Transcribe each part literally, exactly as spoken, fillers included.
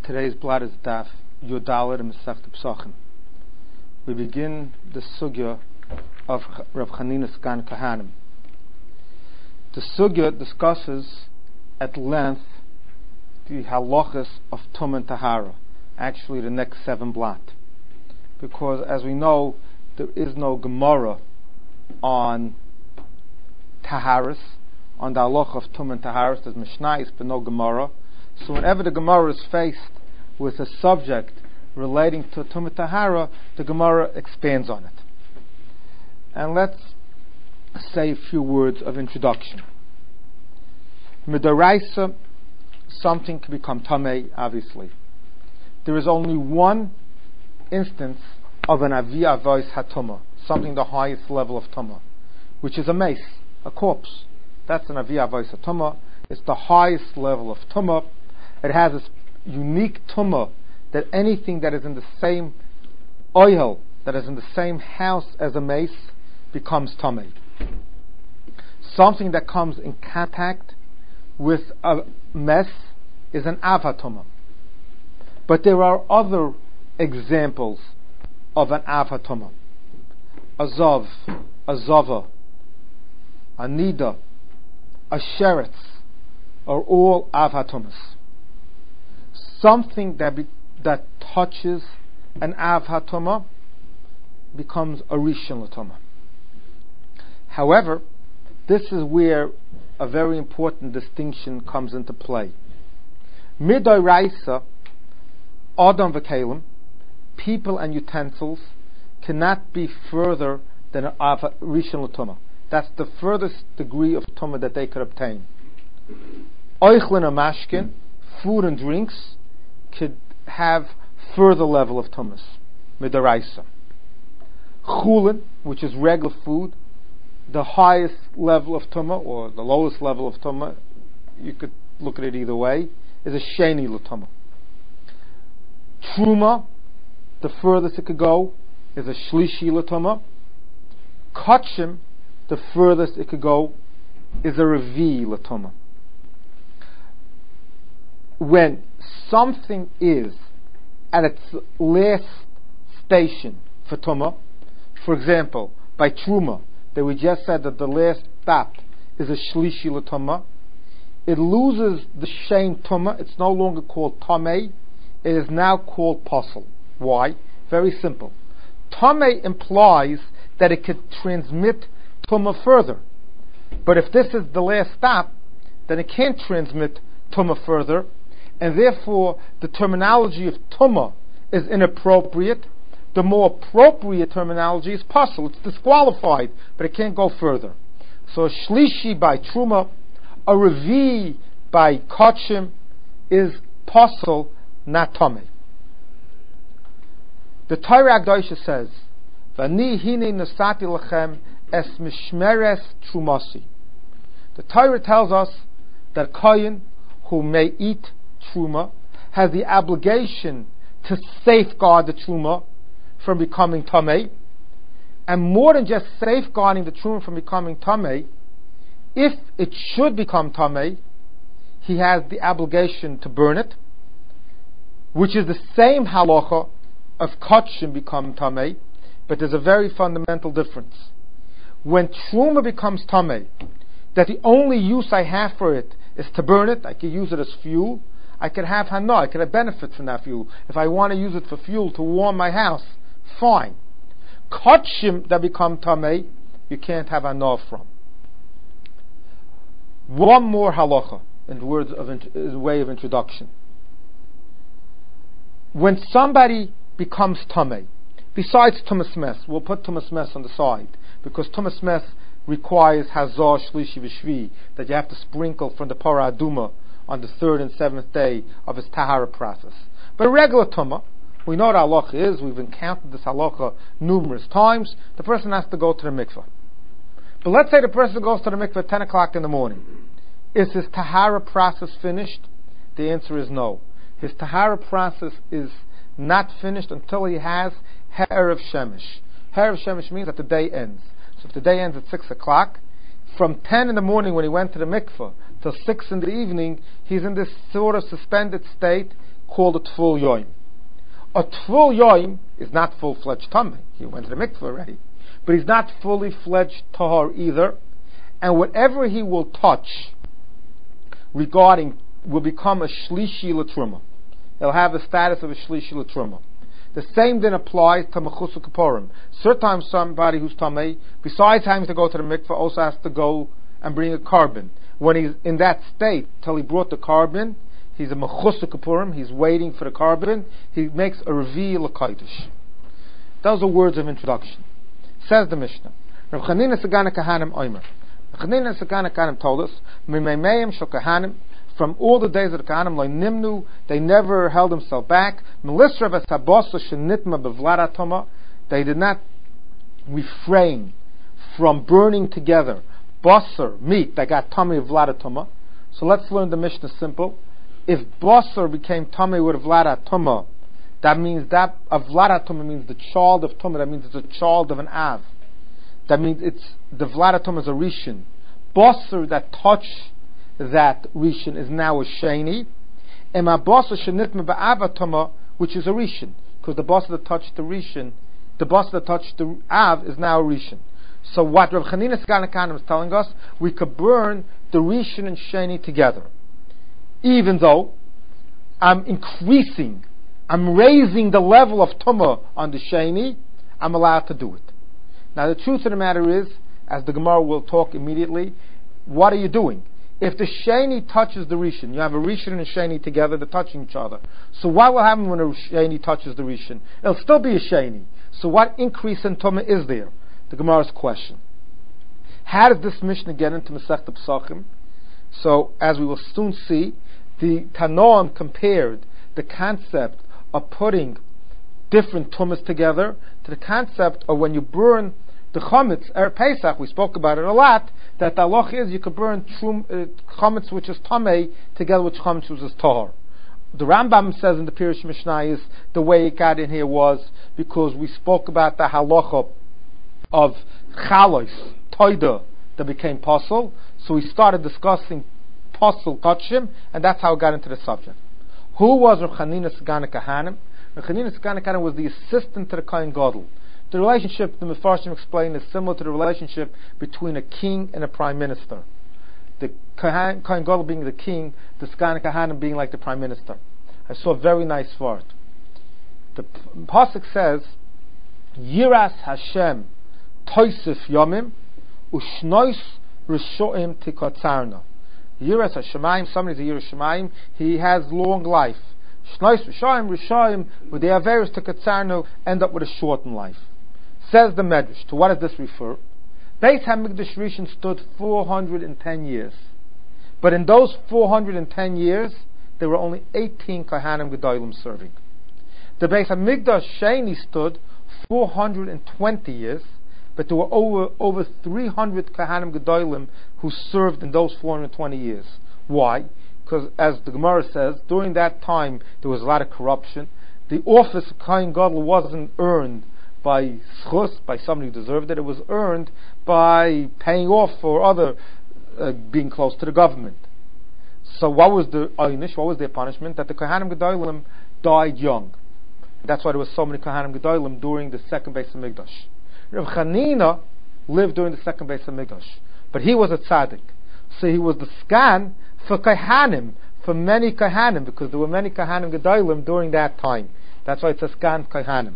Today's blot is Daf Yodalet and Masechet Pesachim. We begin the sugya of Rav Chanina Sgan Kahanim. The sugya discusses at length the halachas of Tum and Tahara, actually the next seven blot, because as we know there is no Gemara on Taharis, on the halacha of Tum and Taharis. There's Mishnayos but no Gemara. So whenever the Gemara is faced with a subject relating to Tum and Tahara, the Gemara expands on it. And let's say a few words of introduction. Midaraisa, something can become Tamei, obviously. There is only one instance of an Avi Avos HaTumah, something the highest level of Tumah, which is a mace, a corpse. That's an Avi Avos HaTumah. It's the highest level of Tumah. It has this unique Tumah that anything that is in the same oil, that is in the same house as a mace, becomes Tamei. Something that comes in contact with a mess is an Avatumah. But there are other examples of an Avatumah. A Zav, a Zava, a Nida, a Sheretz are all Avatumahs. Something that be, that touches an Av HaTumah becomes a Rishon LaTumah. However, this is where a very important distinction comes into play. Midai Raisa, Adam v'Kalim, people and utensils cannot be further than an Av Rishon LaTumah. That's the furthest degree of Tumah that they could obtain. Oichlin and Mashkin, food and drinks, could have further level of tumas, midaraisa. Chulin, which is regular food, the highest level of tumah or the lowest level of tumah, you could look at it either way, is a sheni l'tumah. Truma, the furthest it could go, is a shlishi l'tumah. Kachim, the furthest it could go, is a revi l'tumah. When something is at its last station for Tumah, for example, by Truma, that we just said that the last stop is a Shlishi L'Tumah, it loses the Shein Tumah, it's no longer called Tamei, it is now called Pasul. Why? Very simple. Tamei implies that it could transmit Tumah further. But if this is the last stop, then it can't transmit Tumah further, and therefore the terminology of Tumah is inappropriate. The more appropriate terminology is Pasul. It's disqualified, but it can't go further. So a Shlishi by Truma, a Revi by Kachim is Pasul, not Tamei. The Torah Agdosha says, Vani hine nasati lachem es mishmeres trumasi. The Torah tells us that Kohen who may eat Truma has the obligation to safeguard the Truma from becoming Tamei, and more than just safeguarding the Truma from becoming Tamei, if it should become Tamei, he has the obligation to burn it, which is the same halacha of Kachim becoming Tamei, but there's a very fundamental difference. When Truma becomes Tamei, that the only use I have for it is to burn it, I can use it as fuel, I could have hana, I could have benefit from that fuel. If I want to use it for fuel to warm my house, fine. Kachim that become tamei, you can't have hana from. One more halacha in words of in way of introduction. When somebody becomes tamei, besides tumas mes, we'll put tumas mes on the side because tumas mes requires hazar shlishi v'shvi, that you have to sprinkle from the para aduma on the third and seventh day of his tahara process. But a regular tumah, we know what halacha is, we've encountered this halacha numerous times, the person has to go to the mikveh. But let's say the person goes to the mikveh at ten o'clock in the morning. Is his tahara process finished? The answer is no. His tahara process is not finished until he has Erev Shemesh. Erev Shemesh means that the day ends. So if the day ends at six o'clock, from ten in the morning when he went to the mikveh till six in the evening, he's in this sort of suspended state, called a Tful Yoim. A Tful Yoim is not full-fledged Tameh. He went to the mikveh already. But he's not fully fledged Tahar either. And whatever he will touch regarding will become a Shlishi L'Truma. He'll have the status of a Shlishi L'Truma. The same then applies to Mechusa Kaporim. Certain times somebody who's Tameh, besides having to go to the mikveh, also has to go and bring a carbon. When he's in that state, till he brought the carbon, he's a Mechusa Kaporim, he's waiting for the carbon, he makes a Revi L'Kodesh. Those are words of introduction. Says the Mishnah. Rav Chanina Sagana Kahanim Omer. Rav Chanina Sagana Kahanim told us, Mimeimeim Shel Kahanim, from all the days of the Kahanim, Lo Nimnu, they never held themselves back. Melisra V'Sabosa Shenitma Bevlada Toma, they did not refrain from burning together basar, meat, that got tummy of Vlada Toma. So let's learn the Mishnah simple. If basar became tummy with Vlada Toma, that means that a Vlada Toma means the child of Toma, that means it's a child of an Av. That means it's the Vlada Toma is a Rishon. Basar that touch that Rishon is now a Sheni. And my basar shenitma ba'ava Toma, which is a Rishon. Because the basar that touched the Rishon, the basar that touched the Av is now a Rishon. So what Rav Chanina Sagana Kahanim is telling us, we could burn the Rishon and Sheni together. Even though I'm increasing, I'm raising the level of Tumah on the Sheni, I'm allowed to do it. Now the truth of the matter is, as the Gemara will talk immediately, what are you doing? If the Sheni touches the Rishon, you have a Rishon and a Sheni together, they're touching each other. So what will happen when a Sheni touches the Rishon? It'll still be a Sheni. So what increase in Tumah is there? The Gemara's question. How does this Mishnah get into Masechta Pesachim? So, as we will soon see, the Tanoim compared the concept of putting different tumas together to the concept of when you burn the chametz, er Pesach, we spoke about it a lot, that the halach is you could burn trum, uh, chametz which is tamei together with chametz which is tahor. The Rambam says in the Pirush Mishnah is the way it got in here was because we spoke about the halacha of chalos, toida, that became pasul, so we started discussing pasul kachim, and that's how it got into the subject. Who was Rav Chanina Sagana Kahanim? Rav Chanina Sagana Kahanim was the assistant to the Kohen Gadol. The relationship, the Mefarshim explain, is similar to the relationship between a king and a prime minister. The Kohen Gadol being the king, the Sagana Kahanim being like the prime minister. I saw a very nice word. The pasuk says, Yiras Hashem Toisif Yomim Ushnois Rishoim Tikotzarna. Yiras Hashemayim, somebody's a Yiras Hashemayim, he has long life. Shnois Rishoim, Rishoim, but they are various Tikotzarna, end up with a shortened life. Says the Medrash, to what does this refer? Beis HaMikdash Rishon stood four hundred ten years. But in those four hundred ten years, there were only eighteen Kohanim Gedolim serving. The Beis HaMikdash Sheni stood four hundred twenty years, but there were over over three hundred Kohanim Gedolim who served in those four hundred twenty years. Why? Because as the Gemara says, during that time there was a lot of corruption. The office of Kohen Gadol wasn't earned by schus, by somebody who deserved it. It was earned by paying off for other, uh, being close to the government. So what was the einish? What was their punishment? That the Kohanim Gedolim died young. That's why there were so many Kohanim Gedolim during the second Beis HaMikdash. Rav Chanina lived during the second Beis HaMikdash, but he was a tzaddik, so he was the scan for Kohanim, for many Kohanim, because there were many Kohanim Gedolim during that time. That's why it's a scan Kohanim.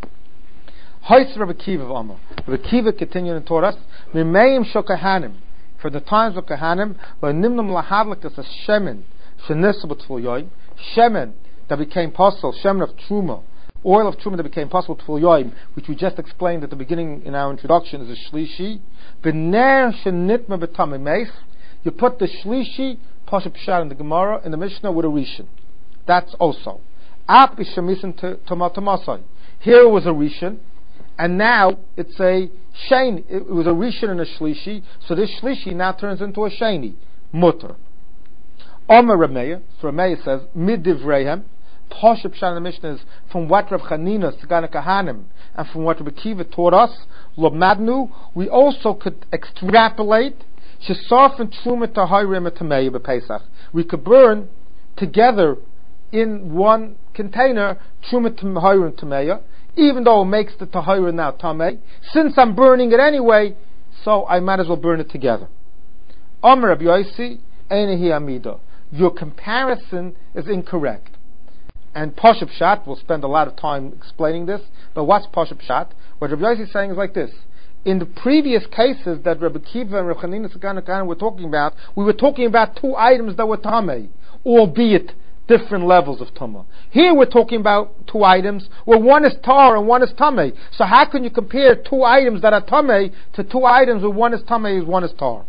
Hoitz Rabbi Kiva Amar. Rabbi Kiva continued and taught us, Mimeim Shel Kohanim, for the times of Kohanim, lo nimnum lahadlik as a shemen shenisah b'tful yoim, shemen that became pasul, shemen of truma, oil of truma that became pasul b'tful yoim, which we just explained at the beginning in our introduction, is a shlishi. B'ner shenitma b'tamei meis, you put the shlishi pashup pshat in the Gemara in the Mishnah with a rishon. That's also. Ap b'shemisin tomatomosai. Here it was a rishon, and now it's a sheni. It was a rishon and a shlishi, so this shlishi now turns into a sheni. Mutter. Omer Rameya, so Rameya says, Midivrehem, Pashup Pshat in the Mishnah is from what Rav Chanina Sagana Kahanim and from what Rabbi Kiva taught us, Lobmadnu, we also could extrapolate Shesarf and Truma Tahayrim Tameya B'Pesach. We could burn together in one container truma tahira and tameya, even though it makes the tahira now tamei. Since I'm burning it anyway, so I might as well burn it together. Amar Rabbi Yossi, einahi amida. Your comparison is incorrect. And Pashup Pshat, we'll spend a lot of time explaining this, but what's Pashup Pshat? What Rabbi Yossi is saying is like this. In the previous cases that Rabbi Kiva and Rabbi Chanina Sakana were talking about, we were talking about two items that were tamei, albeit different levels of tumah. Here we're talking about two items where one is tar and one is tamei. So how can you compare two items that are tamei to two items where one is tamei and one is tar?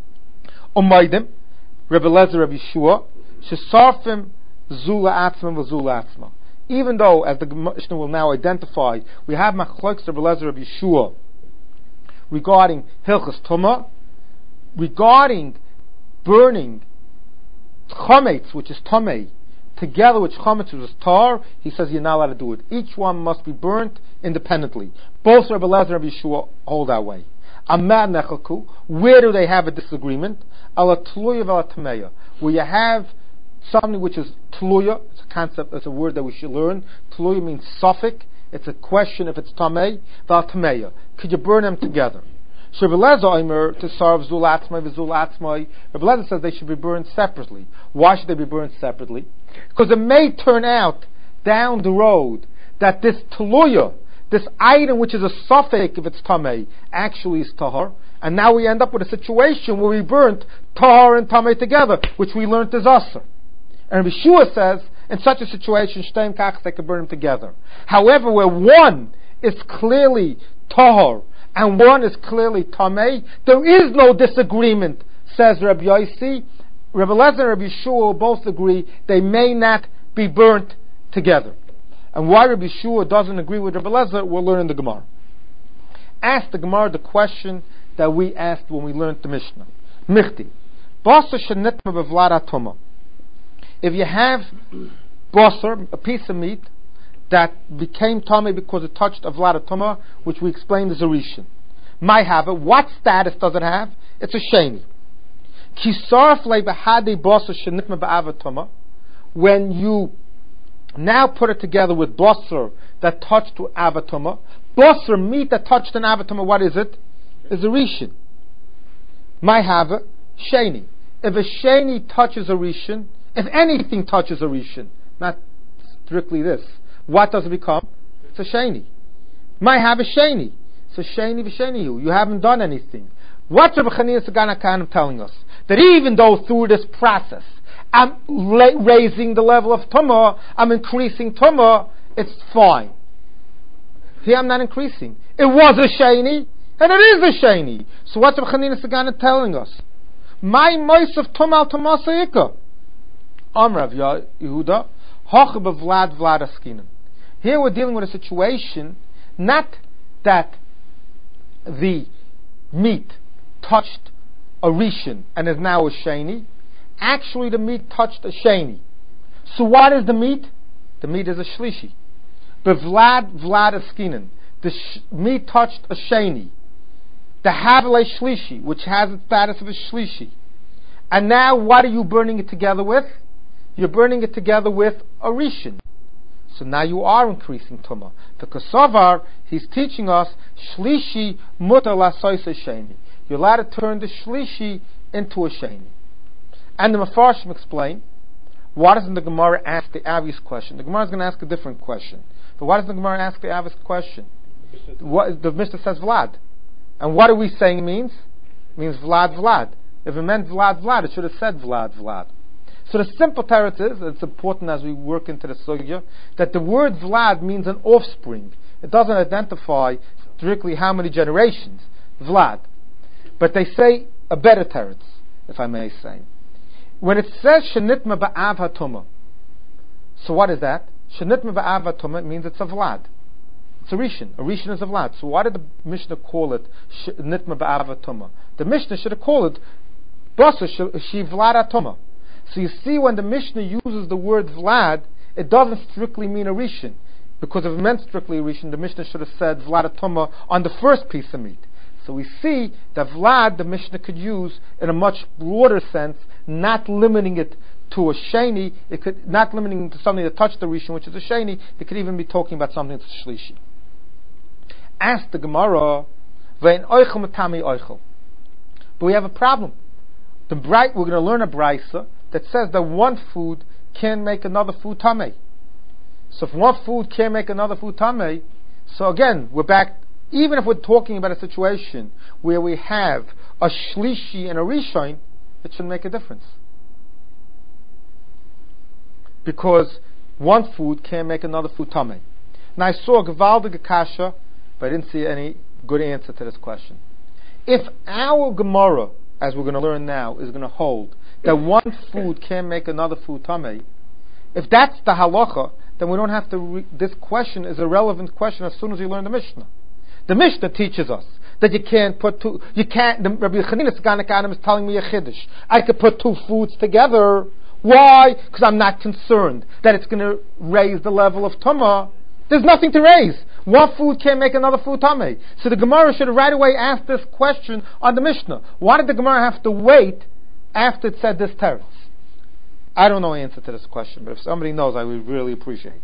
Umaydim, Rabbi Lezer, Rabbi Yeshua, Shesarfim Zula Atzma v'Zula Atzma. Even though, as the Mishnah will now identify, we have Machlokes Rabbi Lezer, Rabbi Yeshua regarding Hilchas Tumah, regarding burning chametz, which is tamei, together with chametz, which is tar, he says you're not allowed to do it. Each one must be burnt independently. Both Rabbi Lezer and Rabbi Yeshua hold that way. Amad nechalku, where do they have a disagreement? Ala tluya v'ala tameya, where you have something which is tluya, it's a concept, it's a word that we should learn. Tluya means suffix. It's a question if it's tamei, v'ala tameya. Could you burn them together? So Rabbi Lezer Omer to serve Zul Atzmai v'Zul Atzmai. Rabbi Lezer says they should be burned separately. Why should they be burned separately? Because it may turn out down the road that this tuluya, this item which is a suffix if it's tamei, actually is tahar, and now we end up with a situation where we burnt tahar and tamei together, which we learned is asr. And Rabbi Shua says in such a situation, shteim kachas, they can burn them together. However, where one is clearly tahar and one is clearly tamei, there is no disagreement, says Rabbi Yossi. Rabbi Lezer and Rabbi Yeshua both agree they may not be burnt together. And why Rabbi Yeshua doesn't agree with Rabbi Lezer, we'll learn in the Gemara. Ask the Gemara the question that we asked when we learned the Mishnah. Michti, basar shenitma bevlad atoma. If you have basar, a piece of meat, that became tamei because it touched a vlad atoma, which we explained is a rishon. Might have it. What status does it have? It's a sheni. Kisarf lebehade basar shenitma be'avatoma. When you now put it together with basar that touched to avatoma, basar meat that touched an avatoma, what is it? Is a rishon. Might have it. Sheni. If a sheni touches a rishon, if anything touches a rishon, not strictly this, what does it become? It's a sheni. Might have a sheni. It's a sheni v'shenihu. You haven't done anything. What's Rabbi Chanina Sagana Kahanim telling us? That even though through this process I'm la- raising the level of tumah, I'm increasing tumah, it's fine. Here I'm not increasing. It was a sheni, and it is a sheni. So what's Rabbi Chanina Sagana telling us? My mois of tumah al tumah sayika. Amrav Yehuda, hoch bevlad vlad askinim. Here we're dealing with a situation, not that the meat touched a rishon and is now a sheni. Actually, the meat touched a sheni. So what is the meat? The meat is a shlishi. Bevlad vlad askinim. The sh- meat touched a sheni. The havle shlishi, which has the status of a shlishi. And now what are you burning it together with? You're burning it together with a rishon. So now you are increasing tumah. The Kosovar, he's teaching us shlishi mutar lasois sheni. You're allowed to turn the shlishi into a sheni. And the Mefarshim explain, why doesn't the Gemara ask the obvious question? The Gemara is going to ask a different question. But why doesn't the Gemara ask the obvious question? What, the Mishnah says Vlad. And what are we saying it means? It means Vlad, Vlad. If it meant Vlad, Vlad, it should have said Vlad, Vlad. So the simple teretz is, it's important as we work into the sugya, that the word Vlad means an offspring. It doesn't identify strictly how many generations. Vlad. But they say a better teretz, if I may say. When it says Shenitma ba'av hatuma, so what is that? Shenitma ba'av hatuma means it's a Vlad. It's a Rishon. A Rishon is a Vlad. So why did the Mishnah call it Shenitma ba'av hatuma? The Mishnah should have called it Basa Shi Vlad hatuma. So you see, when the Mishnah uses the word Vlad, it doesn't strictly mean a Rishon. Because if it meant strictly a Rishon, the Mishnah should have said Vlad hatuma on the first piece of meat. So we see that Vlad, the Mishnah could use in a much broader sense, not limiting it to a sheni, it could, not limiting to something that touched the rishon, which is a sheni, it could even be talking about something that's a shlishi. Ask the Gemara, ve'en oichel matami oichel. But we have a problem. The bright, we're going to learn a brisa that says that one food can make another food tamei. So if one food can make another food tamei, so again, we're back, even if we're talking about a situation where we have a shlishi and a rishon, it shouldn't make a difference. Because one food can make another food tamei. Now I saw a gevaldige kasha, but I didn't see any good answer to this question. If our Gemara, as we're going to learn now, is going to hold that one food can make another food tamei, if that's the halacha, then we don't have to. Re- this question is a relevant question as soon as you learn the Mishnah. The Mishnah teaches us that you can't put two. You can't. The, Rabbi Chanina Saganik Adam is telling me a chiddush. I could put two foods together. Why? Because I'm not concerned that it's going to raise the level of tumah. There's nothing to raise. One food can't make another food tamei. So the Gemara should have right away asked this question on the Mishnah. Why did the Gemara have to wait after it said this teretz? I don't know the answer to this question, but if somebody knows, I would really appreciate.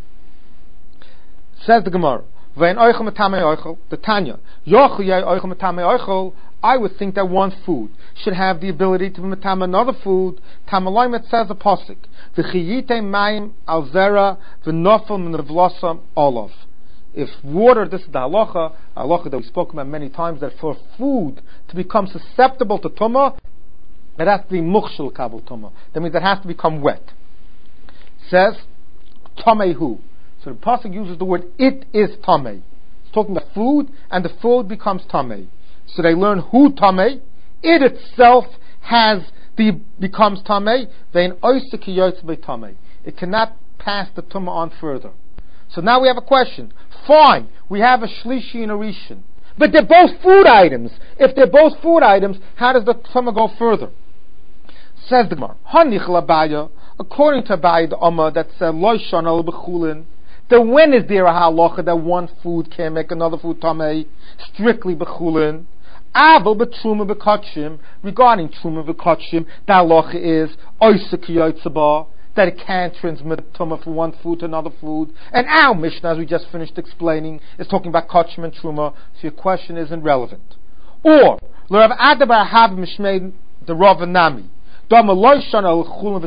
Says the Gemara, "Ve'en oichel matamei oichel." The Tanya, "Yochel yei oichel matamei oichel." I would think that one food should have the ability to matam another food. Tamalayim, it says a pasuk, "V'chiyite mayim al zera v'nofel min v'losam olav." If water, this is the halacha, halacha that we spoke about many times, that for food to become susceptible to tumah, it has to be mukhshel kabel tumah. That means it has to become wet. It says tamehu. So the pasuk uses the word it is tamei. It's talking about food, and the food becomes tamei. So they learn who tamei. It itself has the becomes tamei. Vein oisik yotz be tamei. It cannot pass the tumah on further. So now we have a question. Fine, we have a shlishi and a rishon, but they're both food items. If they're both food items, how does the tumah go further? Says the Gemara, Hanich labaya, according to Abaya the Amma that said lo shana al b'chulin, then when is there a halacha that one food can make another food tamei? Strictly b'chulin. Aval b'truma b'kachim, regarding truma b'kachim, the halacha is oisik yotzaba, that it can't transmit tumah from one food to another food. And our Mishnah, as we just finished explaining, is talking about kachim and truma, so your question isn't relevant. Or, l'Rav Adabar have mishmei the Rav Nami. By chulin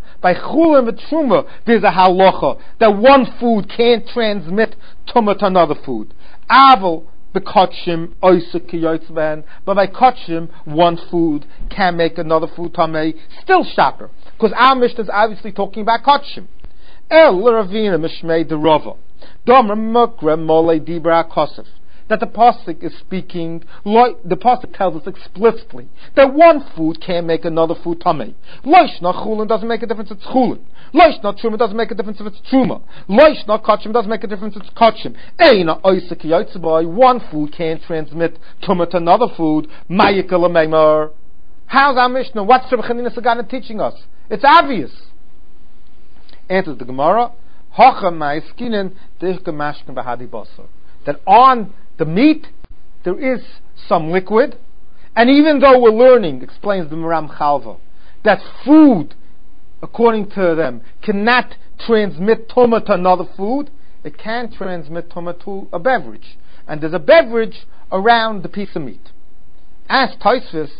v'truma, there's a halacha that one food can't transmit tumah to another food. Aval b'kachim oisik kiyotzban, but by kachim, one food can make another food tamei. Still shocker, because our Mishnah is obviously talking about kachim. El l'Ravina mishmei the Rava. Domer mukra mole dibra kosef. That the pasuk is speaking, the pasuk tells us explicitly that one food can make another food tamei. Loishna chulin doesn't make a difference, it's chulin. Loishna truma doesn't make a difference if it's truma. Loishna kachim doesn't make a difference, it's kachim. Eina oisik yotzbai, one food can't transmit tumah to another food. Mayika l'meimar. How's our Mishnah? What's Rabbi Chanina Sagana teaching us? It's obvious. Answers the Gemara, Hacha ma'eskinen dichka mashkin v'hadi basar. That on the meat, there is some liquid, and even though we're learning, explains the Maram Chalva, that food, according to them, cannot transmit tumah to another food, it can transmit tumah to a beverage. And there's a beverage around the piece of meat. Ask Tosfos,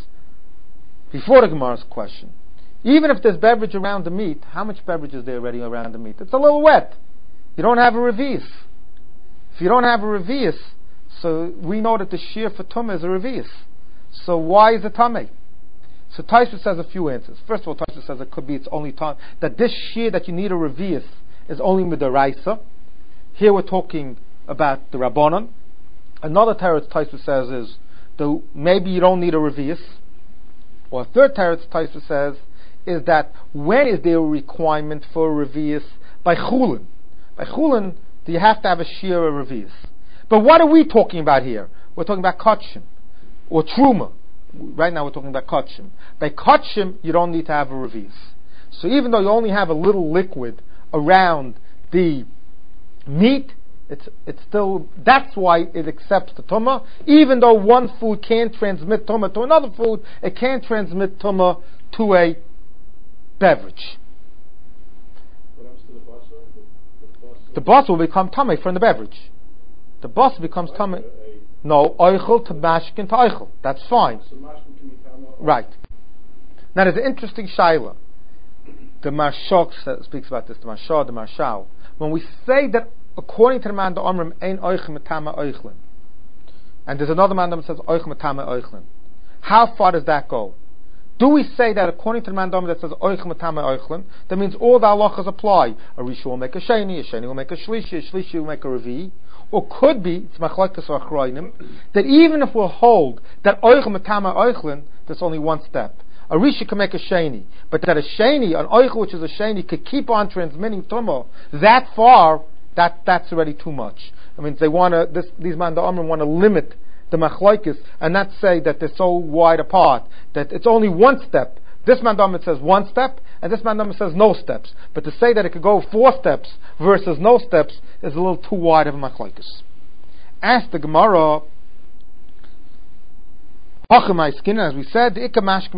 before the Gemara's question, even if there's beverage around the meat, how much beverage is there already around the meat? It's a little wet. You don't have a revius. If you don't have a revius, so we know that the shear for tumah is a revius. So why is it tamei? So Tosfos says a few answers. First of all, Tosfos says it could be it's only time that this shear that you need a revius is only midaraisa. Here we're talking about the Rabbanon. Another teretz Tosfos says is the maybe you don't need a revius. Or a third teretz Tosfos says is that when is there a requirement for a revius? By chulin. By chulin, do you have to have a shear or revius? But what are we talking about here? We're talking about kachim or truma. Right now we're talking about kachim. By kachim, you don't need to have a revius. So even though you only have a little liquid around the meat, it's it's still, that's why it accepts the tumah. Even though one food can't transmit tumah to another food, it can't transmit tumah to a beverage. What happens to the basar? The, the basar will become tamei from the beverage. The basar becomes tamei. No, oichel to mashkin to oichel. That's fine. So mashkin can be tamei. Right. Now there's an interesting shaila. The Marshal speaks about this. The Marshal, the Marshal. When we say that according to the man the Omrim ein oichem metama oichlin, and there's another man that says oichem metama oichlin, how far does that go? Do we say that according to the man that says oichem metama oichlin, that means all the halachas apply? A Risha will make a Sheni, a Sheni will make a Shlishi, a Shlishi will make a Revi. Or could be, it's machlokes or achroinim, that even if we'll hold that oichem metama oichlin, there's only one step. A Risha can make a Sheni, but that a Sheni, an Oichel which is a Sheni, could keep on transmitting Tumah that far, that, that's already too much. I mean, they want to, these man the Amrim want to limit the Machlokes and not say that they're so wide apart, that it's only one step. This man the Amrim says one step, and this man the Amrim says no steps. But to say that it could go four steps versus no steps is a little too wide of a Machlokes. Ask the Gemara, as we said, the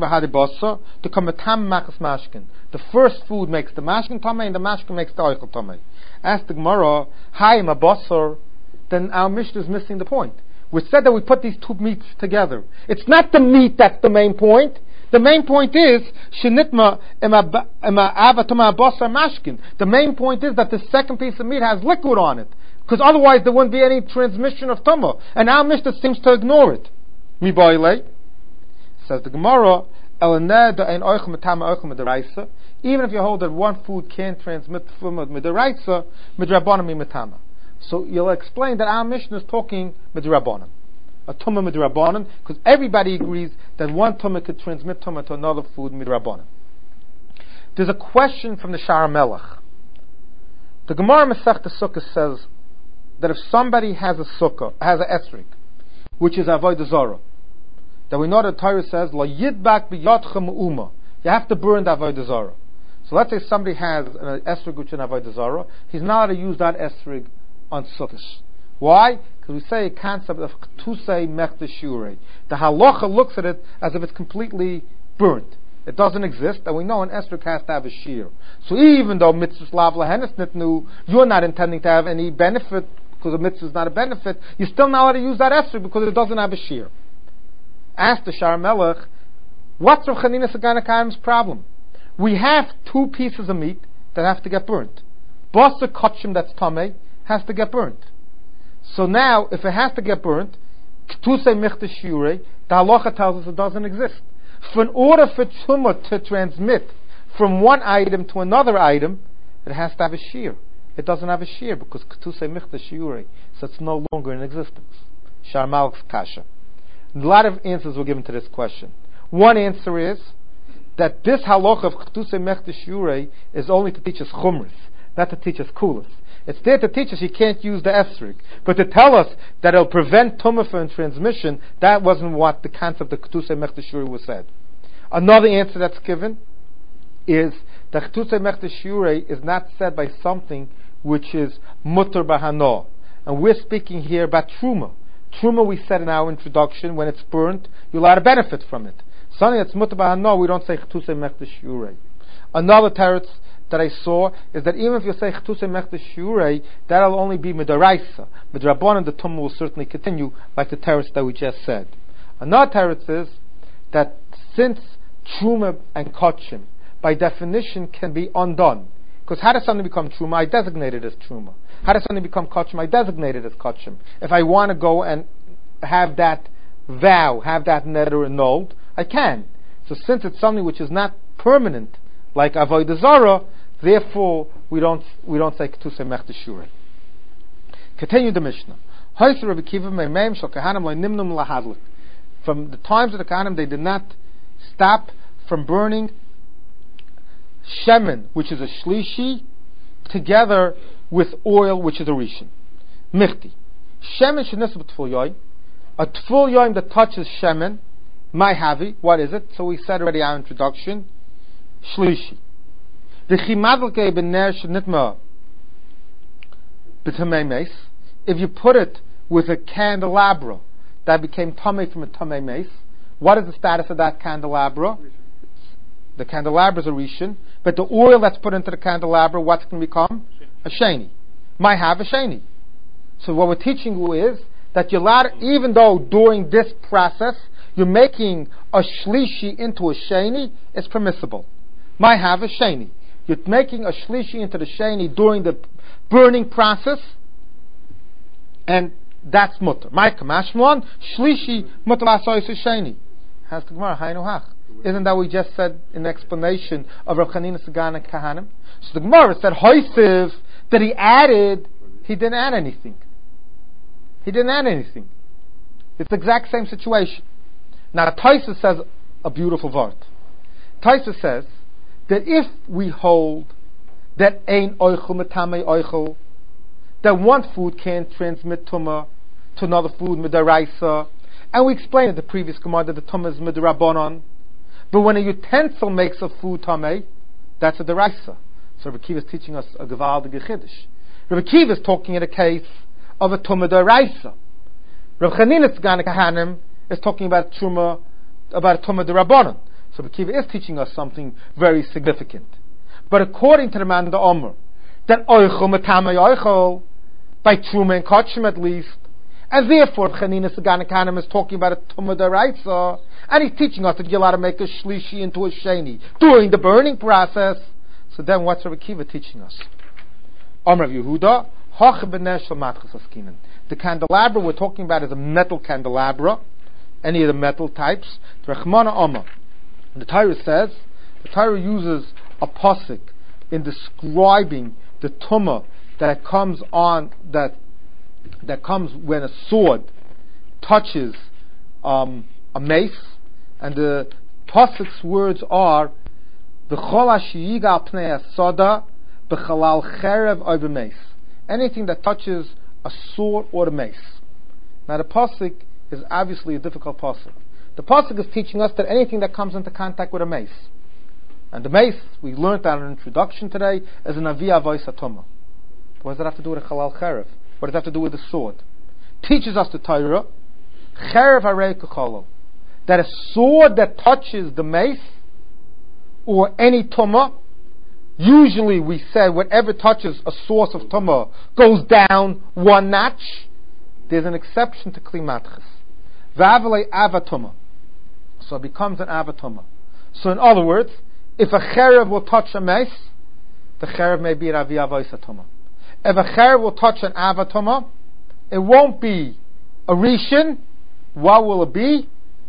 the first food makes the mashkin tamei and the mashkin makes the oichel tamei. Ask the Gemara, hayim a basar, then our Mishnah is missing the point. We said that we put these two meats together. It's not the meat that's the main point. The main point is shenitma ema avatama basar mashkin. The main point is that the second piece of meat has liquid on it, because otherwise there wouldn't be any transmission of tumah. And our Mishnah seems to ignore it. Mi boile, says the Gemara, even if you hold that one food can't transmit from midiraisa, midrabanan mi mitama. So you'll explain that our Mishnah is talking midrabanan, a tumah midrabanan, because everybody agrees that one tumah could transmit tumah to another food midrabanan. There's a question from the Shara Melech. The Gemara Masechta Sukkah says that if somebody has a sukkah, has an esrik, which is avodah zarah, that we know that the Torah says, "La yidbak b'yotchem uma." You have to burn the avodah zarah. So let's say somebody has an esrig which is an avodah zarah. He's not allowed to use that esrig on sukkahs. Why? Because we say a concept of k'tusei mechta shure. The halacha looks at it as if it's completely burnt. It doesn't exist, and we know an esrig has to have a shear. So even though mitzvah lav lahenes nitnu, you're not intending to have any benefit because the mitzvah is not a benefit, you're still not allowed to use that esrig because it doesn't have a shear. Ask the Shar Melech, what's Rav Chanina Sagana Kaim's problem? We have two pieces of meat that have to get burnt. Basa kachim that's tamei has to get burnt. So now, if it has to get burnt, k'tusei michta shiurei, the halacha tells us it doesn't exist. For in order for tumah to transmit from one item to another item, it has to have a shear. It doesn't have a shear because k'tusei michta shiurei, so it's no longer in existence. Shar Melech's kasha. A lot of answers were given to this question. One answer is that this halacha of Ch'tusei Mechta Shiurei is only to teach us chumras, not to teach us kulas. It's there to teach us you can't use the esrig, but to tell us that it'll prevent tumah from transmission, that wasn't what the concept of Ch'tusei Mechta Shiurei was said. Another answer that's given is that Ch'tusei Mechta Shiurei is not said by something which is mutter b'hano, and we're speaking here about truma. Truma, we said in our introduction, when it's burnt, you're allowed to benefit from it. Something that's mutar b'hano, we don't say ch'tusei mechta shiurei. Another teretz that I saw is that even if you say ch'tusei mechta shiurei, that'll only be midaraisa. Midrabanan, the tumah will certainly continue, like the teretz that we just said. Another teretz is that since truma and kachim, by definition, can be undone. Because how does something become truma? I designate it as truma. How does something become kachim? I designate it as kachim. If I want to go and have that vow, have that neder annulled, I can. So since it's something which is not permanent, like avodah zarah, therefore we don't we don't say k'tusei mechta shiurei. Continue the Mishnah. From the times of the Kohanim, they did not stop from burning shemen, which is a shlishi, together with oil, which is a rishon. Michti. Shemen shenisab tful yoim. A tful yoim that touches shemen, my havi, what is it? So we said already our introduction. Shlishi. The chimadlke b'ner shenitma b'tamei meis. If you put it with a candelabra that became tamei from a tamei meis, what is the status of that candelabra? The candelabra is a rishon, but the oil that's put into the candelabra, what's going to become? A sheni. Might have a sheni. So what we're teaching you is that you're allowed, even though during this process you're making a shlishi into a sheni, it's permissible. Might have a sheni. You're making a shlishi into the sheni during the burning process, and that's mutter. My kamashmon shlishi mutter lasois sheni. Has the Gemara haynu hach? Isn't that what we just said in the explanation of Rav Chanina Sagana Kahanim? So the Gemara said hoisiv that he added. He didn't add anything. He didn't add anything. It's the exact same situation. Now Taisa says a beautiful word. Taisa says that if we hold that ein oichel metame oichel, that one food can't transmit tumah to another food midaraisa, and we explained in the previous Gemara that the tumah is midarabonon, but when a utensil makes a food tameh, that's a deraisa. So Rabbi Kiva is teaching us a gewaldige chiddush. Rabbi Kiva is talking in a case of a tumah deraisa. Rav Chanina Tzgana Kahanim is talking about truma, about a tumah derabonon. So Rabbi Kiva is teaching us something very significant. But according to the man the Omer, that oichel metame oichel, by truma and kachim at least, and therefore Chanina Tzgana Kahanim is talking about a tumah deraisa, and he's teaching us that you're allowed to make a shlishi into a sheni during the burning process. So then what's Rabbi Kiva teaching us? Omer of Yehuda, the candelabra we're talking about is a metal candelabra, any of the metal types. The Torah says, the Torah uses a pasuk in describing the tumah that comes on, that that comes when a sword touches um, a mace, and the pasuk's words are V'chol hashiyiga al pnei hasoda b'chalal cherev over mace. Anything that touches a sword or a mace. Now the pasuk is obviously a difficult pasuk. The pasuk is teaching us that anything that comes into contact with a mace, and the mace, we learned that in an introduction today, is an aviyah voice atoma. What does it have to do with a chalal cherev? What does it have to do with the sword? Teaches us the Torah, cherev harei kecholol, that a sword that touches the mace or any tumah, usually we say whatever touches a source of tumah goes down one notch. There's an exception to kli matches. V'avalei avatuma, so it becomes an avatuma. So in other words, if a cherev will touch a mace, the cherev may be an aviyah v'isatuma. If a cherev will touch an avatuma, it won't be a rishon. What will it be?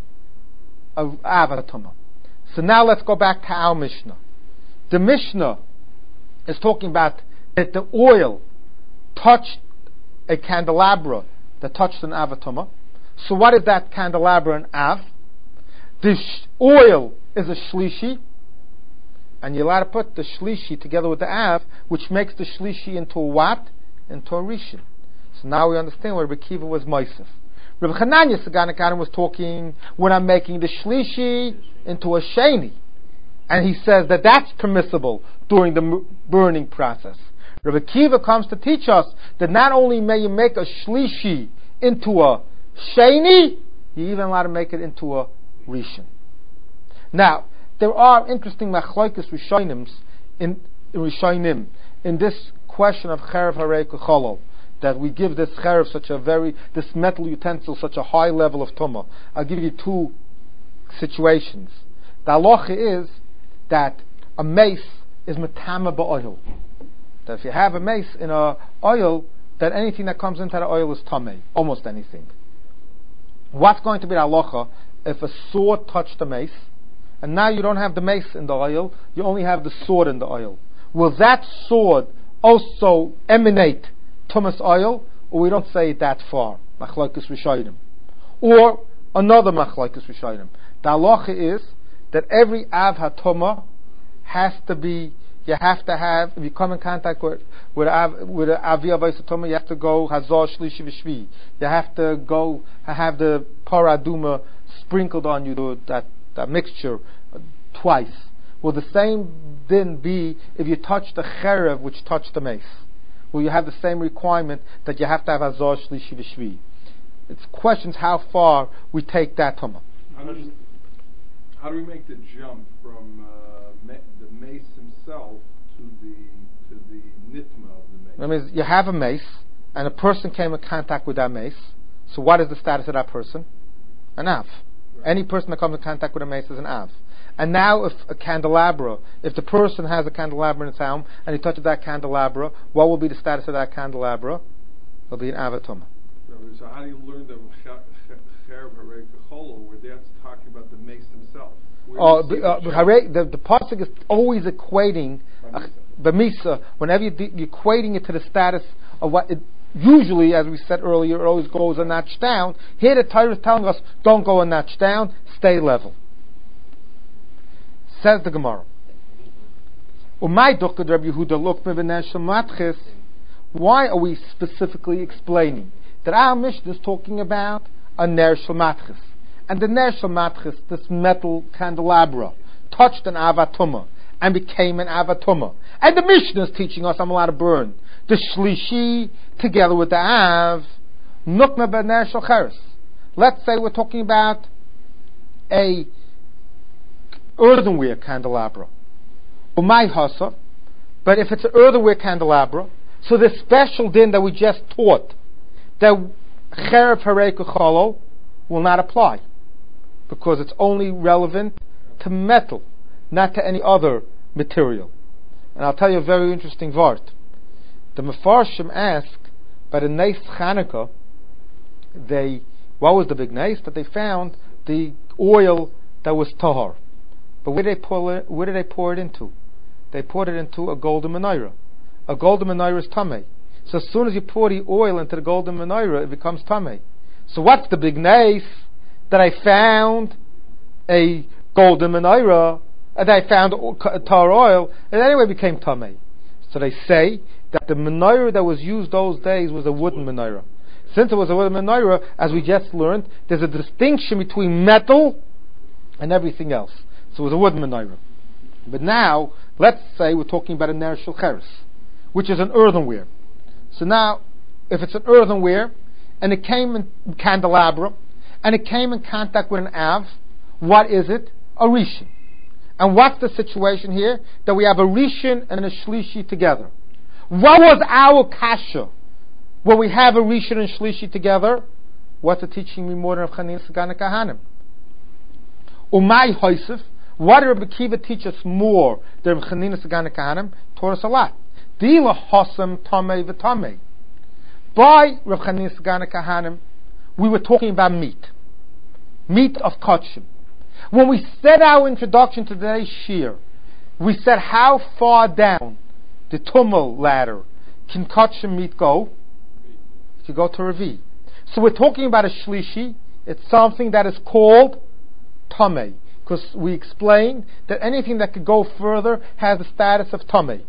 A avatuma. So now let's go back to our Mishnah. The Mishnah is talking about that the oil touched a candelabra that touched an avatuma. So what is that candelabra and av? The sh- oil is a shlishi, and you're allowed to put the shlishi together with the av, which makes the shlishi into a what? Into a rishon. So now we understand where Rabbi Kiva was Moisef. Rabbi Chananya Sagana Kahanim was talking when I'm making the shlishi into a sheni, and he says that that's permissible during the m- burning process. Rabbi Kiva comes to teach us that not only may you make a shlishi into a sheni, you even allowed to make it into a rishon. Now there are interesting machlokes rishonim in rishonim in this question of cherev harei kecholol, that we give this cherev such a very, this metal utensil such a high level of tumah. I'll give you two situations. The halacha is that a mace is metama ba'oil. That if you have a mace in a oil, that anything that comes into the oil is tamei, almost anything. What's going to be the halacha if a sword touched the mace, and now you don't have the mace in the oil, you only have the sword in the oil? Will that sword also emanate tumas oil, or we don't say it that far? Machlokes rishonim. Or another machlokes rishonim. The halacha is that every av hatoma has to be, you have to have, if you come in contact with with av, with an aviyah v'isatoma, you have to go hazor shlishi v'shvi. You have to go have the paraduma sprinkled on you, that that mixture, uh, twice. Will the same din be if you touch the cherev which touched the mace? Will you have the same requirement that you have to have hazor shlishi v'shvi? It's questions how far we take that tumah. How do we make the jump from uh, itself to the to the nitma of the mace. That means you have a mace, and a person came in contact with that mace. So what is the status of that person? An av. Right. Any person that comes in contact with a mace is an av. And now if a candelabra, if the person has a candelabra in his home, and he touches that candelabra, what will be the status of that candelabra? It'll be an avatuma. So how do you learn the Chereb Harei Kecholo, where that's talking about the mace himself? Oh, the, uh, the, the pasuk is always equating b'misa. Uh, whenever you, you're equating it to the status of what it usually, as we said earlier, it always goes a notch down. Here the Torah is telling us, don't go a notch down, stay level. Says the Gemara. Why are we specifically explaining that our Mishnah is talking about a ner shel matchis? And the ner shel matchis, this metal candelabra, touched an avatuma and became an avatuma. And the Mishnah is teaching us I'm allowed to burn the shlishi together with the av, nukma ben ner shel cheres. Let's say we're talking about a earthenware candelabra. Umay hasa, but if it's an earthenware candelabra, so the special din that we just taught, that Chereb Harei Kecholo will not apply, because it's only relevant to metal, not to any other material. And I'll tell you a very interesting vart. The Mefarshim asked, by the Nes Chanukah, they, what was the big Nes? That they found the oil that was tahar. But where did they pour it, where did they pour it into? They poured it into a golden menorah. A golden menorah is tamei. So as soon as you pour the oil into the golden menorah, it becomes tamei. So what's the big nes? That I found a golden menorah, and I found tar oil, and anyway it became tamei. So they say that the menorah that was used those days was a wooden menorah. Since it was a wooden menorah, as we just learned, there's a distinction between metal and everything else. So it was a wooden menorah. But now, let's say we're talking about a ner shel cheres, which is an earthenware. So now, if it's an earthenware, and it came in candelabra, and it came in contact with an av, what is it? A rishon. And what's the situation here? That we have a rishon and a shlishi together. What was our kasha when we have a rishon and shlishi together? What's it teaching me more than Rav Chanina Sagan Kahanim? Umay Hoisef. What did Rabbi Akiva teach us more than Rav Chanina Sagan Kahanim? Taught us a lot. Dila Hosam Tamei v'Tamei. By Rav Chanina Sagan Kahanim, we were talking about meat. Meat of kachim. When we said our introduction to today's shir, we said how far down the tumul ladder can kachim meat go? It can go to Revi. So we're talking about a shlishi. It's something that is called tamei. Because we explained that anything that could go further has the status of tamei.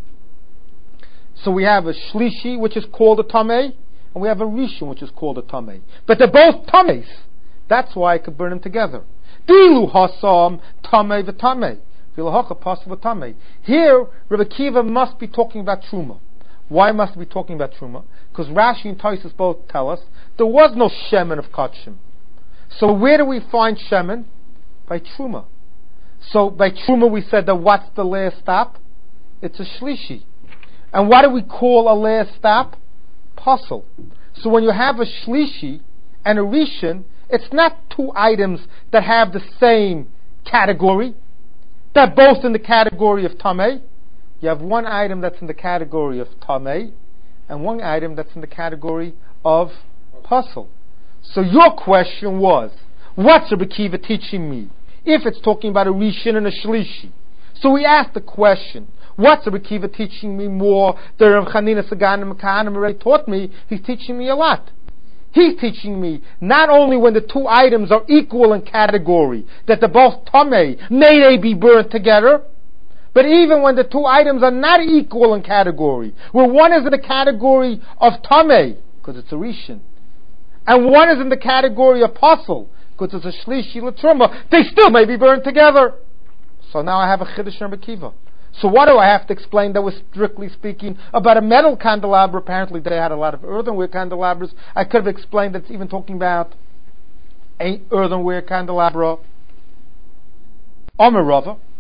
So we have a shlishi, which is called a tamei, and we have a rishon, which is called a tamei. But they're both tameis. That's why I could burn them together. Dilu hasam tamei v'tamei. Vilahacha possible tamei. Here, Rabbi Akiva must be talking about truma. Why must we be talking about truma? Because Rashi and Tosfos both tell us there was no shemen of kachim. So where do we find shemen? By truma. So by truma we said that what's the last stop? It's a shlishi. And what do we call a last stop? Puzzle. So when you have a shlishi and a rishon, it's not two items that have the same category. They're both in the category of tamei. You have one item that's in the category of tamei, and one item that's in the category of puzzle. So your question was, what's Rabbi Akiva teaching me? If it's talking about a rishon and a shlishi. So we asked the question, what's Rabbi Akiva teaching me more than Rav Chanina Sagan Kahanim already taught me? He's teaching me a lot. He's teaching me not only when the two items are equal in category, that they're both tamei, may they be burnt together, but even when the two items are not equal in category, where one is in the category of tamei, because it's a rishon, and one is in the category of puzzle, because it's a shlishi l'truma, they still may be burned together. So now I have a chiddush in Rabbi Akiva. So what do I have to explain that was strictly speaking about a metal candelabra? Apparently they had a lot of earthenware candelabras. I could have explained that it's even talking about a earthenware candelabra. Omer Rava.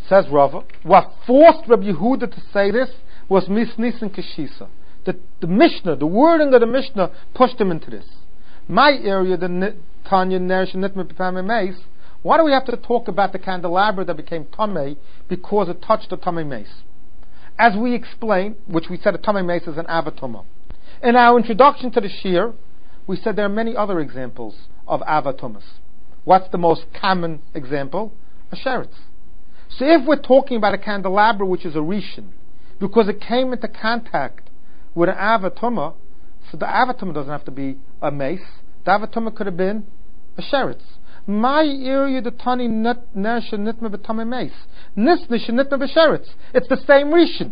Says Rava, what forced Rabbi Yehuda to say this was misnis and kashisa. The, the Mishnah, the wording of the Mishnah pushed him into this. My area, the Tanya Nerish and Nitma B'Tamei Meis, why do we have to talk about the candelabra that became Tamei because it touched the Tamei Meis? As we explained, which we said a Tamei Meis is an Avatuma. In our introduction to the Shir, we said there are many other examples of Avatumas. What's the most common example? A sheretz. So if we're talking about a candelabra which is a Rishon, because it came into contact with an Avatuma, so the Avatuma doesn't have to be a mace. The Avatuma could have been a sheretz. My area the tani nersha nitma b'tamei mace. Nisnish nitma b'sheretz. It's the same Rishon.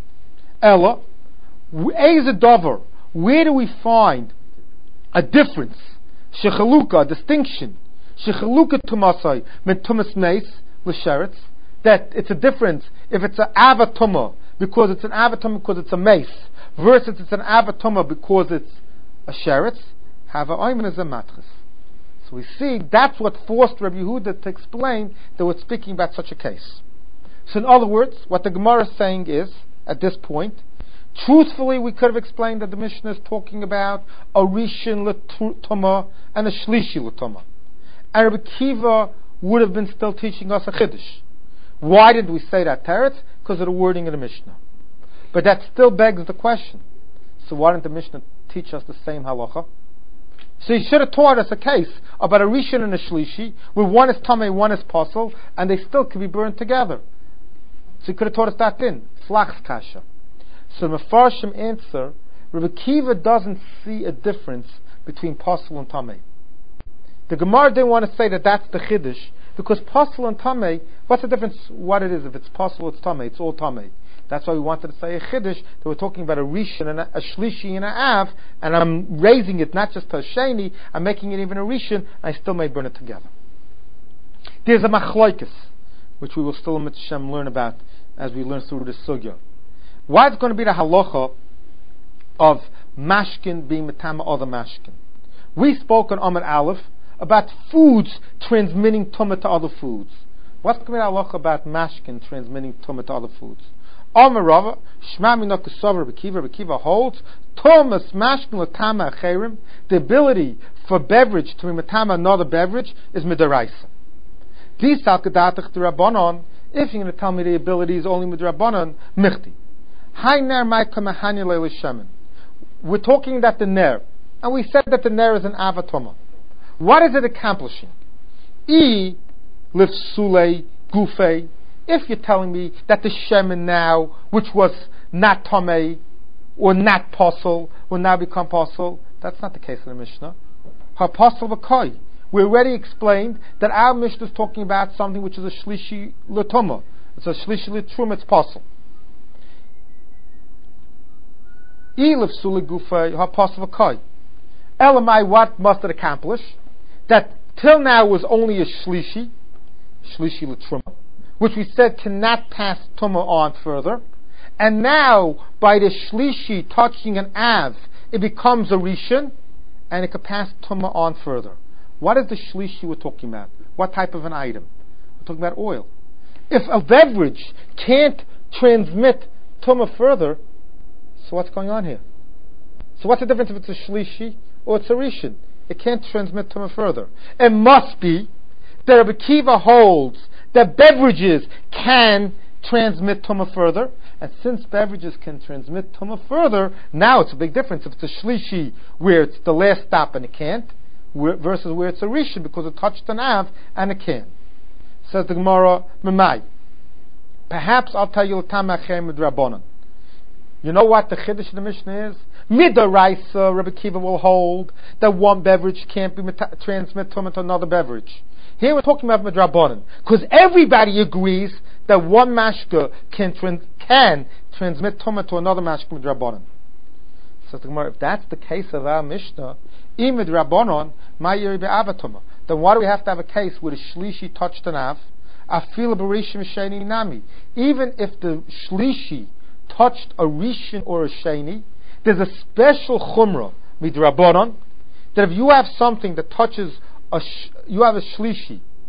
Ella, Eiz Dover. Where do we find a difference? Shechaluka, a distinction. Shechaluka tumasai min tumas mace l'sheretz. That it's a difference if it's an avatuma because it's an avatuma because it's a mace versus it's an avatuma because it's a sheretz. Have a oimen is a matris. So we see that's what forced Rabbi Yehuda to explain that we're speaking about such a case. So in other words, what the Gemara is saying is, at this point, truthfully we could have explained that the Mishnah is talking about a Rishon l'tuma and a Shlishi l'tuma. And Rabbi Kiva would have been still teaching us a Chiddush. Why did we say that, Teretz? Because of the wording of the Mishnah. But that still begs the question. So why didn't the Mishnah teach us the same halacha? So he should have taught us a case about a Rishon and a Shlishi, where one is Tamei, one is Posel, and they still could be burned together. So he could have taught us that in Flachs Kasha. So the Mefarshim answer, Rabbi Kiva doesn't see a difference between Posel and Tamei. The Gemara didn't want to say that that's the Chiddush, because Posel and Tamei, what's the difference what it is? If it's Posel, it's Tamei, it's all Tamei. That's why we wanted to say a Chiddush, that we're talking about a Rishon and a, a Shlishi and a Av, and I'm raising it not just to a Sheni, I'm making it even a Rishon, and I still may burn it together. There's a Machloikis, which we will still learn about as we learn through the Sugya. Why is going to be the halacha of mashkin being metama other mashkin? We spoke on Amar Aleph about foods transmitting tumah to other foods. What's going to be the halacha about mashkin transmitting tumah to other foods? Amar Rava, Shma Mina Kesavar Bekiva, Bekiva holds, Thomas mashkin l'tama acherim, the ability for beverage to be metama another beverage is midaraisa. These salkadatach to Rabbanon, if you're going to tell me the ability is only midrabanan, michti. Hai ner ma'ika mahanya leil shemen. We're talking about the ner, and we said that the ner is an avatoma. What is it accomplishing? E lifsule gufei. If you're telling me that the shemen now, which was not tomei or not posel, will now become posel, that's not the case in the Mishnah. Ha posel v'koi. We already explained that our Mishnah is talking about something which is a shlishi l'tuma. It's a shlishi l'trum, it's posel. Elif suli gufay ha posel v'koi. Elamai, what must it accomplish? That till now was only a shlishi, shlishi l'trum, which we said cannot pass tumah on further, and now by the shlishi touching an av, it becomes a rishon, and it can pass tumah on further. What is the shlishi we're talking about? What type of an item? We're talking about oil. If a beverage can't transmit tumah further, so what's going on here? So what's the difference if it's a shlishi or it's a rishon? It can't transmit tumah further. It must be that Rabbi Kiva holds that beverages can transmit tumah further, and since beverages can transmit tumah further, now it's a big difference if it's a shlishi where it's the last stop and it can't, versus where it's a rishon because it touched an av and it can. Says the Gemara, Memai. Perhaps I'll tell you l'tamachem midrabanan. You know what the chiddush of the Mishnah is? Midaraisa, Rabbi Kiva will hold that one beverage can't be meta- transmit tumah to another beverage. Here we're talking about midrabanan because everybody agrees that one mashka can trans- can transmit tumah to another mashka midrabanan. So the Gemara, if that's the case of our Mishnah, imid rabbanon ma'yiri be'avatuma, then why do we have to have a case where the shlishi touched an av? Afil b'rishim sheni nami. Even if the shlishi touched a rishon or a sheni, there's a special chumrah midrabanon that if you have something that touches a sh- you have a shlishi,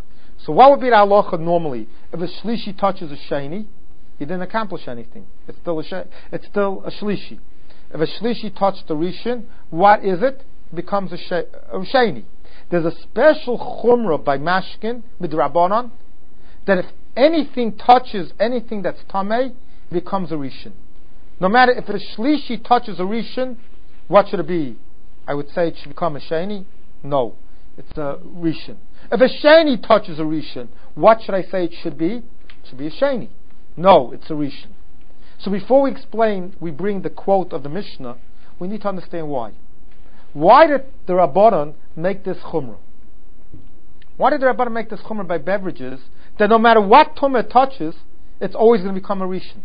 So what would be the halacha normally? If a shlishi touches a sheni, he didn't accomplish anything. It's still a sh- it's still a shlishi. If a shlishi touched the rishon, what is it? It becomes a, sh- a sheni. There's a special chumrah by mashkin midrabanan that if anything touches anything that's tamei, it becomes a rishon. No matter if a shlishi touches a rishon, what should it be? I would say it should become a sheni. No, it's a rishon. If a sheni touches a rishon, what should I say it should be? It should be a sheni. No, it's a rishon. So before we explain, we bring the quote of the Mishnah, we need to understand why. Why did the Rabbanan make this chumrah? Why did the Rabbanan make this chumrah by beverages that no matter what tumah it touches, it's always going to become a rishon?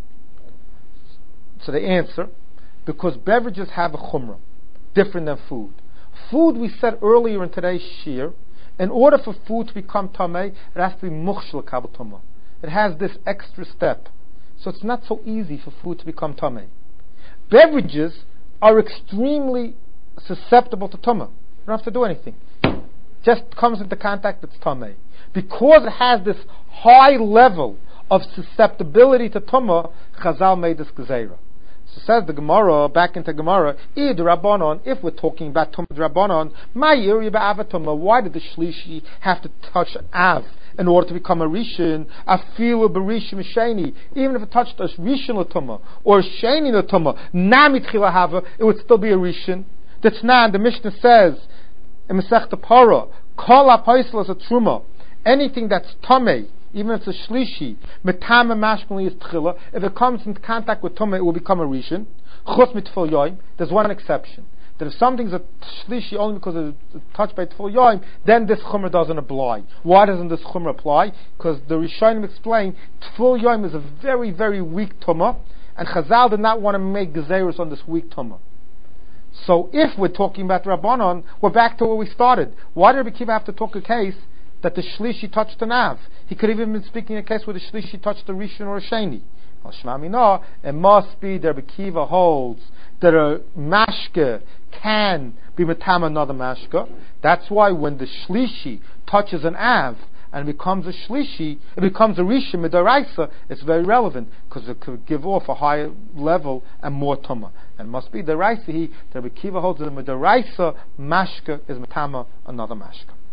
So the answer, because beverages have a chumrah, different than food. Food, we said earlier in today's shir, in order for food to become tamei, it has to be mukhshel kabel tumah. It has this extra step. So it's not so easy for food to become tamei. Beverages are extremely susceptible to tumah. You don't have to do anything. Just comes into contact, it's tamei. Because it has this high level of susceptibility to tumah, Chazal made this gezeira. So says the Gemara, back into Gemara, Id Rabbanon, if we're talking about Tumah Rabbanon, my Yiri Ba'avatumah, why did the Shlishi have to touch Av in order to become a Rishon? Afilu Barishim Sheni, even if it touched a Rishon Tumah or a Sheni Tumah, Namit Chilahava, it would still be a Rishon. That's not, the Mishnah says, in Masechta Parah, Kol HaPoisel is a Truma, anything that's Tamei, even if it's a shlishi, metame mashmali is tchila. If it comes into contact with tumah, it will become a rishon. Chus mitfil yoim. There's one exception. That if something's a shlishi only because it's touched by tfil yoim, then this chumrah doesn't apply. Why doesn't this chumrah apply? Because the Rishonim explain tfil yoim is a very, very weak tumah, and Chazal did not want to make gezeiros on this weak tumah. So if we're talking about Rabbanon, we're back to where we started. Why did Rabbi Kiva have to talk a case that the shlishi touched an av? He could have even been speaking a case where the shlishi touched a rishon or a sheni. Al Shema Minah, it must be that Rabbi Kiva holds that a mashke can be metam another mashke. That's why when the shlishi touches an av and it becomes a shlishi, it becomes a rishon midaraisa, it's very relevant because it could give off a higher level and more tumah. And it must be the raisa he that Rabbi Kiva holds that the midaraisa mashke is metama another mashke.